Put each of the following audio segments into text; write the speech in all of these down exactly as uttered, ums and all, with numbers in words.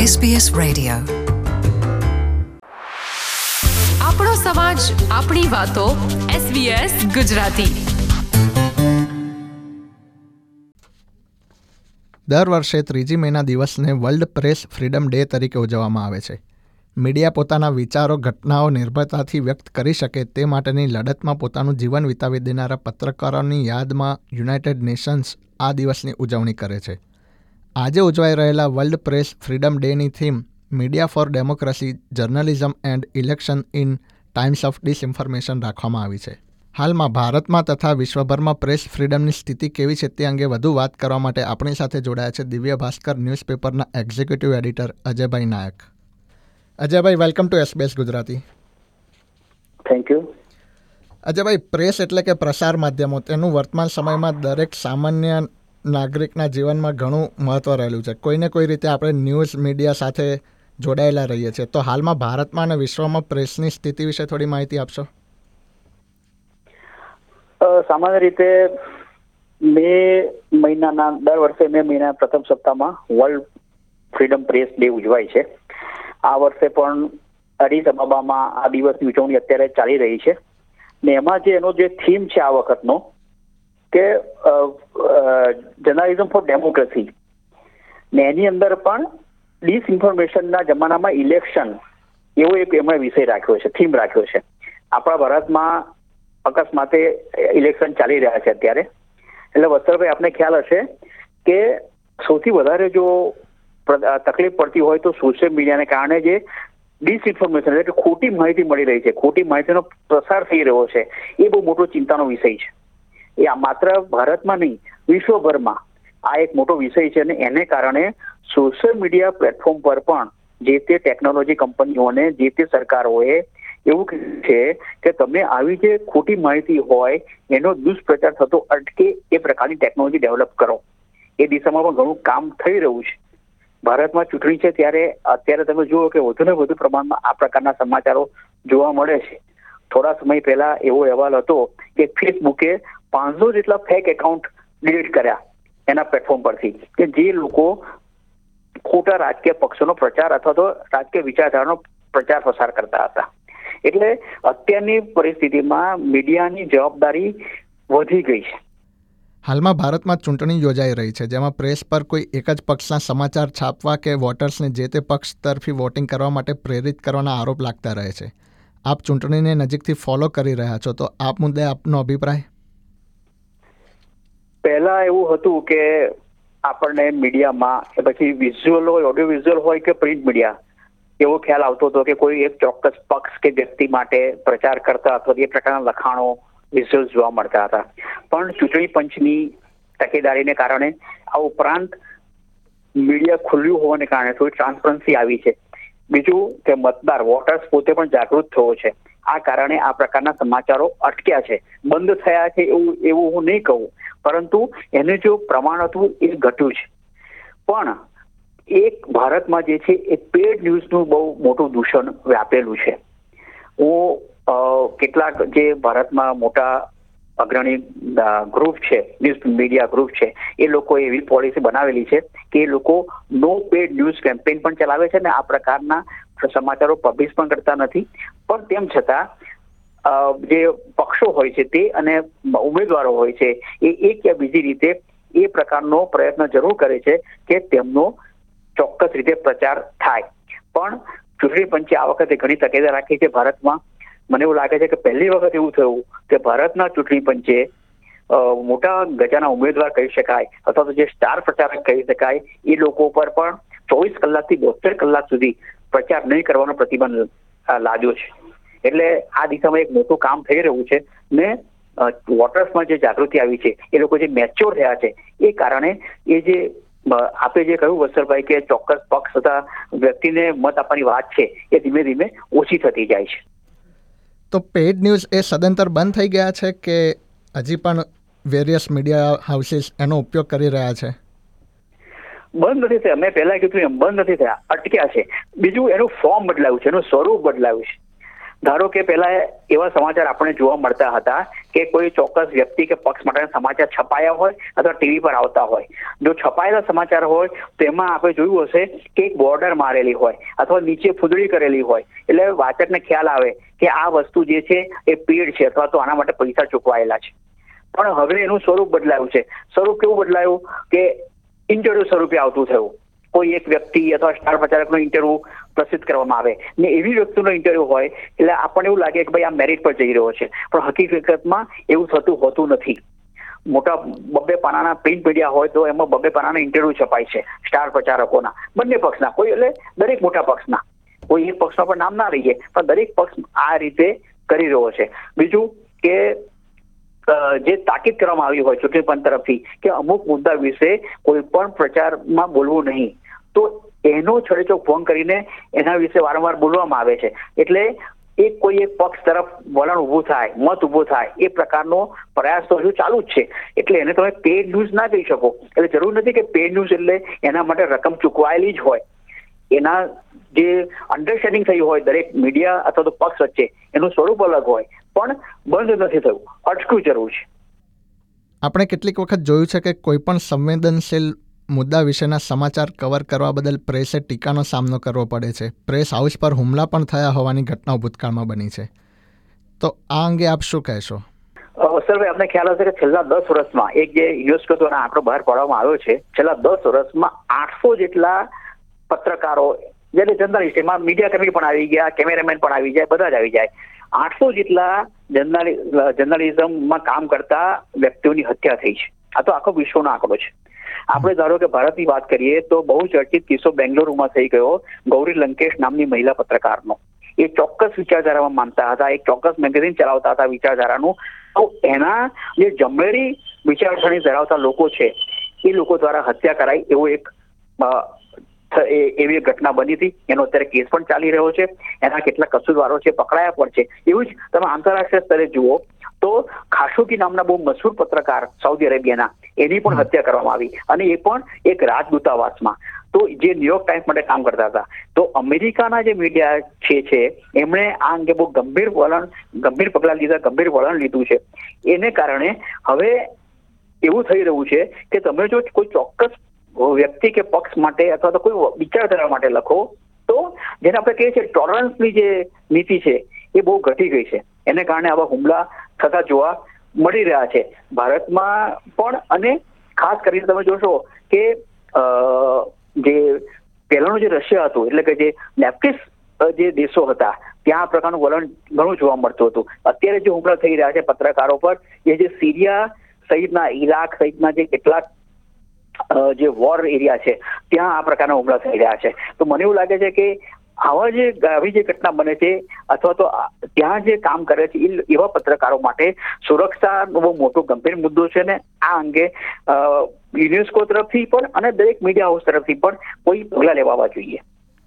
S B S radio. આપણો સમાજ, આપણી વાતો. S B S Gujarati. દર વર્ષે ત્રીજી મેના દિવસને વર્લ્ડ પ્રેસ ફ્રીડમ ડે તરીકે ઉજવવામાં આવે છે. મીડિયા પોતાના વિચારો, ઘટનાઓ નિર્ભયતાથી વ્યક્ત કરી શકે તે માટેની લડતમાં પોતાનું જીવન વિતાવી દેનારા પત્રકારોની યાદમાં યુનાઇટેડ નેશન્સ આ દિવસની ઉજવણી કરે છે. આજે ઉજવાઈ રહેલા વર્લ્ડ પ્રેસ ફ્રીડમ ડેની થીમ media for democracy, journalism and election in times of disinformation રાખવામાં આવી છે. હાલમાં ભારતમાં તથા વિશ્વભરમાં પ્રેસ ફ્રીડમની સ્થિતિ કેવી છે તે અંગે વધુ વાત કરવા માટે આપણી સાથે જોડાયા છે દિવ્ય ભાસ્કર ન્યૂઝપેપરના executive editor Ajaybhai Nayak. Ajaybhai, welcome to SBS Gujarati. Thank you. Ajaybhai, press એટલે કે પ્રસાર માધ્યમો, તેનું વર્તમાન સમયમાં દરેક સામાન્ય નાગરિકના જીવનમાં ઘણું મહત્ત્વ રહેલું છે. કોઈને કોઈ રીતે આપણે ન્યૂઝ મીડિયા સાથે જોડાયેલા રહીએ છીએ. તો હાલમાં ભારતમાં અને વિશ્વમાં પ્રેસની સ્થિતિ વિશે થોડી માહિતી આપશો. સામાન્ય રીતે મે મહિનાના દર વર્ષે મે મહિના પ્રથમ સપ્તાહમાં વર્લ્ડ ફ્રીડમ પ્રેસ ડે ઉજવાય છે. આ વર્ષે પણ અડીસ અબાબામાં આ દિવસની ઉજવણી અત્યારે ચાલી રહી છે. ને એમાં જે એનો જે થીમ છે આ વખતનો કે જર્નલિઝમ ફોર ડેમોક્રેસી, ને એની અંદર પણ ડિસઇન્ફોર્મેશનના જમાનામાં ઇલેક્શન એવો એક એમણે વિષય રાખ્યો છે, થીમ રાખ્યો છે. આપણા ભારતમાં અકસ્માતે ઇલેક્શન ચાલી રહ્યા છે અત્યારે. એટલે વત્સલભાઈ, આપને ખ્યાલ હશે કે સૌથી વધારે જો તકલીફ પડતી હોય તો સોશિયલ મીડિયાને કારણે જે ડિસઇન્ફોર્મેશન એટલે કે ખોટી માહિતી મળી રહી છે, ખોટી માહિતીનો પ્રસાર થઈ રહ્યો છે, એ બહુ મોટો ચિંતાનો વિષય છે. એ આ માત્ર ભારતમાં નહીં, વિશ્વભરમાં આ એક મોટો વિષય છે. અને એને કારણે સોશિયલ મીડિયા પ્લેટફોર્મ પર પણ જે તે ટેકનોલોજી કંપનીઓને, જે તે સરકારોએ એવું કહ્યું છે કે તમે આવી જે ખોટી માહિતી હોય એનો દુષ્પ્રચાર થતો અટકે એ પ્રકારની ટેકનોલોજી ડેવલપ કરો. એ દિશામાં પણ ઘણું કામ થઈ રહ્યું છે. ભારતમાં ચૂંટણી છે ત્યારે અત્યારે તમે જુઓ કે વધુ ને વધુ પ્રમાણમાં આ પ્રકારના સમાચારો જોવા મળે છે. થોડા સમય પહેલા એવો અહેવાલ હતો કે ફેસબુકે પાંચસો જેટલા ફેક એકાઉન્ટ ડિલીટ કર્યા એના પ્લેટફોર્મ પરથી, કે જે લોકો ખોટા રાજકીય પક્ષોનો પ્રચાર અથવા તો રાજકીય વિચારધારાનો પ્રચાર પ્રસાર કરતા હતા. એટલે અત્યારની પરિસ્થિતિમાં મીડિયાની જવાબદારી વધી ગઈ છે. હાલમાં ભારતમાં ચૂંટણી યોજાઈ રહી છે, જેમાં પ્રેસ પર કોઈ એક જ પક્ષના સમાચાર છાપવા કે વોટર્સને જે તે પક્ષ તરફી વોટિંગ કરવા માટે પ્રેરિત કરવાના આરોપ લાગતા રહે છે. આપ ચૂંટણીને નજીકથી ફોલો કરી રહ્યા છો, તો આપ મુદ્દે આપનો અભિપ્રાય? પહેલા એવું હતું કે આપણને મીડિયામાં પછી વિઝ્યુઅલ હોય, ઓડિયો વિઝ્યુઅલ હોય કે પ્રિન્ટ મીડિયા, એવો ખ્યાલ આવતો હતો કે કોઈ એક ચોક્કસ પક્ષ કે વ્યક્તિ માટે પ્રચાર કરતા અથવા એ પ્રકારના લખાણો, વિઝ્યુઅલ્સ જોવા મળતા હતા. પણ ચૂંટણી પંચની તકેદારીને કારણે, આ ઉપરાંત મીડિયા ખુલ્લું હોવાને કારણે થોડી ટ્રાન્સપરન્સી આવી છે. બીજું કે મતદાર, વોટર્સ પોતે પણ જાગૃત થયો છે. આ કારણે આ પ્રકારના સમાચારો અટક્યા છે, બંધ થયા છે એવું એવું હું નહીં કહું, પરંતુ એને જો પ્રમાણ હતું એ ઘટ્યું છે. પણ એક ભારતમાં જે છે એ પેડ ન્યૂઝનું બહુ મોટું દૂષણ વ્યાપેલું છે. હું કેટલાક જે ભારતમાં મોટા અગ્રણી ગ્રુપ છે, ન્યૂઝ મીડિયા ગ્રુપ છે, એ લોકોએ એવી પોલિસી બનાવેલી છે કે એ લોકો નો પેડ ન્યૂઝ કેમ્પેઇન પણ ચલાવે છે ને આ પ્રકારના સમાચારો પબ્લિશ પણ કરતા નથી. પણ તેમ છતાં જે પક્ષો હોય છે તે અને ઉમેદવારો હોય છે એ એક યા બીજી રીતે એ પ્રકારનો પ્રયત્ન જરૂર કરે છે કે તેમનો ચોક્કસ રીતે પ્રચાર થાય. પણ ચૂંટણી પંચે આ વખતે ઘણી તકેદારી રાખી છે ભારતમાં. મને એવું લાગે છે કે પહેલી વખત એવું થયું કે ભારતના ચૂંટણી પંચે મોટા ગજાના ઉમેદવાર કહી શકાય અથવા તો જે સ્ટાર પ્રચારક કહી શકાય એ લોકો પર પણ ચોવીસ કલાકથી બોતેર કલાક સુધી પ્રચાર નહીં કરવાનો પ્રતિબંધ લાદ્યો છે. એટલે આ દિશામાં એક મોટું કામ થઈ રહ્યું છે. ને વોટર્સમાં જે જાગૃતિ આવી છે, એ લોકો જે મેચ્યોર થયા છે, એ કારણે એ જે આપે જે કહ્યું વત્સલભાઈ કે ચોક્કસ પક્ષ તથા વ્યક્તિને મત આપવાની વાત છે એ ધીમે ધીમે ઓછી થતી જાય છે. તો પેઇડ ન્યૂઝ એ સદંતર બંધ થઈ ગયા છે કે હજી પણ વેરિયસ મીડિયા હાઉસીસ એનો ઉપયોગ કરી રહ્યા છે? બંધ નથી થયા. મેં પહેલા કીધું એમ બંધ નથી થયા, અટક્યા છે. બીજું એનું ફોર્મ બદલાયું છે, એનું સ્વરૂપ બદલાયું છે. ધારો કે પહેલા એવા સમાચાર આપણે જોવા મળતા હતા કે કોઈ ચોક્કસ વ્યક્તિ કે પક્ષ માટેના સમાચાર છપાયા હોય અથવા ટીવી પર આવતા હોય. જો છપાયેલા સમાચાર હોય તો એમાં આપણે જોયું હશે કે એક બોર્ડર મારેલી હોય અથવા નીચે ફૂદડી કરેલી હોય, એટલે વાચકને ખ્યાલ આવે કે આ વસ્તુ જે છે એ પેડ છે અથવા તો આના માટે પૈસા ચૂકવાયેલા છે. પણ હવે એનું સ્વરૂપ બદલાયું છે. સ્વરૂપ કેવું બદલાયું કે ઇન્ટરવ્યુ સ્વરૂપે આવતું થયું. કોઈ એક વ્યક્તિ અથવા સ્ટાર પ્રચારકનો ઇન્ટરવ્યુ પ્રસિદ્ધ કરવામાં આવે ને એવી વ્યક્તિનો ઇન્ટરવ્યુ હોય એટલે આપણને એવું લાગે કે ભાઈ આ મેરિટ પર જઈ રહ્યો છે, પણ હકીકતમાં એવું થતું હોતું નથી. મોટા બબ્બે પાનાના પ્રિન્ટ મીડિયા હોય તો એમાં બબ્બે પાનાના ઇન્ટરવ્યુ છપાય છે સ્ટાર પ્રચારકોના, બંને પક્ષના, કોઈ એટલે દરેક મોટા પક્ષના. કોઈ એક પક્ષનો પણ નામ ના રહીએ પણ દરેક પક્ષ આ રીતે કરી રહ્યો છે. બીજું કે જે તાકીદ કરવામાં આવી હોય ચૂંટણી પંચ તરફથી કે અમુક મુદ્દા વિશે કોઈ પણ પ્રચારમાં બોલવું નહીં, તો એનો છડેચોક ભંગ કરીને એના વિશે વારંવાર બોલવામાં આવે છે. એટલે એક કોઈ એક પક્ષ તરફ વલણ ઊભું થાય, મત ઊભો થાય, એ પ્રકારનો પ્રયાસ તો હજુ ચાલુ જ છે. એટલે એને તમે પેડ ન્યૂઝ ના કહી શકો. એટલે જરૂર નથી કે પેડ ન્યૂઝ એટલે એના માટે રકમ ચૂકવાયેલી જ હોય. એના જે અન્ડરસ્ટેન્ડિંગ થઈ હોય દરેક મીડિયા અથવા તો પક્ષ વચ્ચે એનું સ્વરૂપ અલગ હોય, પણ બંધ નથી થયું, અટકવું જરૂર છે. આપણે કેટલીક વખત જોયું છે કે કોઈ પણ સંવેદનશીલ મુદ્દા વિશેના સમાચાર કવર કરવા બદલ પ્રેસે ટીકાનો સામનો કરવો પડે છે. પ્રેસ હાઉસ પર હુમલા પણ થયા હોવાની ઘટનાઓ ભૂતકાળમાં બની છે. તો આ અંગે આપ શું કહેશો? સર, આપને ખ્યાલ હશે કે છેલ્લા દસ વર્ષમાં એક જે યુનેસ્કો દ્વારા આંકડો બહાર પાડવામાં આવ્યો છે, છેલ્લા દસ વર્ષમાં આઠસો જેટલા પત્રકારો, જેને જર્નલિસ્ટ, એમાં મીડિયા કર્મી પણ આવી ગયા, કેમેરામેન પણ આવી જાય, બધા જ આવી જાય, આઠસો જેટલા જર્નલિઝમમાં કામ કરતા વ્યક્તિઓની હત્યા થઈ છે. આ તો આખો વિશ્વનો આંકડો છે. આપણે ધારો કે ભારતની વાત કરીએ તો બહુ ચર્ચિત કિસ્સો બેંગ્લોરમાં થઈ ગયો ગૌરી લંકેશ નામની મહિલા પત્રકારનો. એ ચોક્કસ વિચારધારામાં માનતા હતા, એક ચોક્કસ મેગેઝિન ચલાવતા હતા વિચારધારાનું. તો એના જે જમણેરી વિચારસરણી ધરાવતા લોકો છે એ લોકો દ્વારા હત્યા કરાઈ એવો એક એવી ઘટના બની હતી. એનો અત્યારે કેસ પણ ચાલી રહ્યો છે. એના કેટલા કસૂરવારો છે પકડાયા પણ છે. એવું જ તમે આંતરરાષ્ટ્રીય સ્તરે જુઓ તો ખાશોગી નામના બહુ મશહૂર પત્રકાર સાઉદી અરેબિયાના, એની પણ હત્યા કરવામાં આવી, અને એ પણ એક રાજદૂતાવાસમાં. તો જે ન્યુયોર્ક ટાઈમ્સ માટે કામ કરતા હતા. તો અમેરિકાના જે મીડિયા છે છે એમણે આ અંગે બહુ ગંભીર વલણ ગંભીર પગલાં લીધા, ગંભીર વલણ લીધું છે. એને કારણે હવે એવું થઈ રહ્યું છે કે તમે જો કોઈ ચોક્કસ વ્યક્તિ કે પક્ષ માટે અથવા તો કોઈ વિચારધારા માટે લખો તો જેને આપણે કહીએ છીએ ટોલરન્સની જે નીતિ છે એ બહુ ઘટી ગઈ છે. એને કારણે આવા હુમલા થતા જોવા મળી રહ્યા છે ભારતમાં પણ. અને ખાસ કરીને તમે જોશો કે જે પહેલાનું જે રશિયા હતું, એટલે કે જે લેફ્ટિસ્ટ જે દેશો હતા, ત્યાં આ પ્રકારનું વલણ ઘણું જોવા મળતું હતું. અત્યારે જે હુમલા થઈ રહ્યા છે પત્રકારો પર, એ જે સિરિયા સહિતના, ઈરાક સહિતના જે કેટલાક જે વોર એરિયા છે ત્યાં આ પ્રકારના હુમલા થઈ રહ્યા છે. તો મને એવું લાગે છે કે આવા જે આવી જે ઘટના બને છે અથવા તો ત્યાં જે કામ કરે છે એવા પત્રકારો માટે સુરક્ષાનો બહુ મોટો ગંભીર મુદ્દો છે. ને આ અંગે યુનેસ્કો તરફથી પણ અને દરેક મીડિયા હાઉસ તરફથી પણ કોઈ પગલાં લેવા જોઈએ.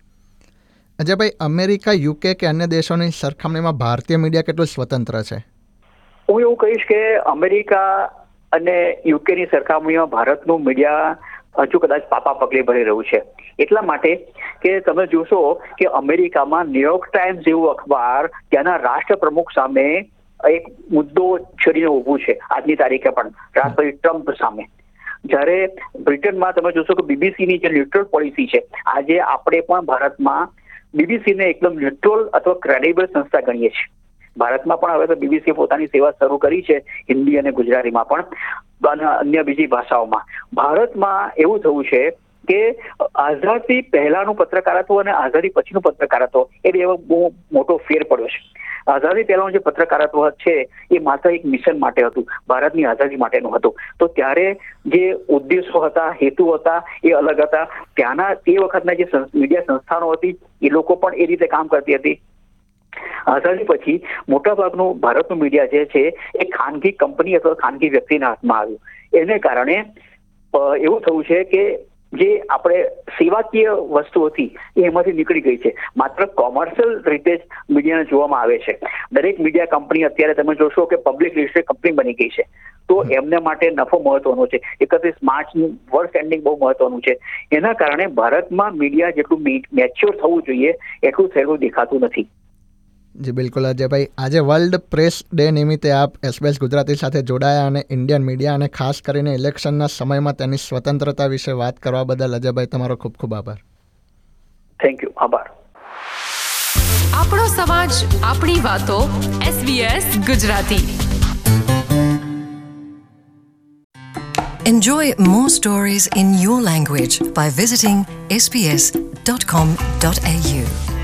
અજયભાઈ, અમેરિકા, યુકે કે અન્ય દેશોની સરખામણીમાં ભારતીય મીડિયા કેટલું સ્વતંત્ર છે? હું એવું કહીશ કે અમેરિકા અને યુકેની સરખામણીમાં ભારતનું મીડિયા હજુ કદાચ પાપા પગલે ભરી રહ્યું છે. એટલા માટે કે તમે જોશો કે અમેરિકામાં ન્યુયોર્ક ટાઈમ્સ જેવું અખબાર ત્યાંના રાષ્ટ્રપ્રમુખ સામે એક મુદ્દો છેડીને ઊભું છે આજની તારીખે પણ, રાષ્ટ્રપતિ ટ્રમ્પ સામે. જ્યારે બ્રિટનમાં તમે જોશો કે બીબીસીની જે ન્યુટ્રલ પોલિસી છે, આજે આપણે પણ ભારતમાં બીબીસીને એકદમ ન્યુટ્રલ અથવા ક્રેડિબલ સંસ્થા ગણીએ છીએ. ભારતમાં પણ હવે તો બીબીસી પોતાની સેવા શરૂ કરી છે, હિન્દી અને ગુજરાતીમાં પણ અને અન્ય બીજી ભાષાઓમાં. ભારતમાં એવું થયું છે કે આઝાદી પહેલાનું પત્રકારત્વ અને આઝાદી પછીનું પત્રકારત્વ એ બે બહુ મોટો ફેર પડ્યો છે. આઝાદી પહેલાનું જે પત્રકારત્વ છે એ માત્ર એક મિશન માટે હતું, ભારતની આઝાદી માટેનું હતું. તો ત્યારે જે ઉદ્દેશો હતા, હેતુ હતા એ અલગ હતા. ત્યાંના તે વખતના જે મીડિયા સંસ્થાનો હતી એ લોકો પણ એ રીતે કામ કરતી હતી. આઝાદી પછી મોટાભાગનું ભારતનું મીડિયા જે છે એ ખાનગી કંપની અથવા ખાનગી વ્યક્તિના હાથમાં આવ્યું. એને કારણે એવું થયું છે કે જે આપણે સેવાકીય વસ્તુ હતી એ એમાંથી નીકળી ગઈ છે. માત્ર કોમર્શિયલ રીતે જ મીડિયાને જોવામાં આવે છે. દરેક મીડિયા કંપની અત્યારે તમે જોશો કે પબ્લિક લિસ્ટેડ કંપની બની ગઈ છે. તો એમને માટે નફો મહત્વનો છે. એકત્રીસ માર્ચનું વર્લ્ડ સ્ટેન્ડિંગ બહુ મહત્વનું છે. એના કારણે ભારતમાં મીડિયા જેટલું મેચ્યોર થવું જોઈએ એટલું થયેલું દેખાતું નથી. જી બિલકુલ અજયભાઈ, આજે વર્લ્ડ પ્રેસ ડે નિમિત્તે આપ એસબીએસ ગુજરાતી સાથે જોડાયા અને ઇન્ડિયન મીડિયા અને ખાસ કરીને ઇલેક્શનના સમયમાં તેની સ્વતંત્રતા વિશે વાત કરવા બદલ અજયભાઈ તમારો ખૂબ ખૂબ આભાર. Thank you. આભાર. આપણો સમાજ, આપણી વાતો. SBS Gujarati. Enjoy more stories in your language by visiting s b s dot com dot a u.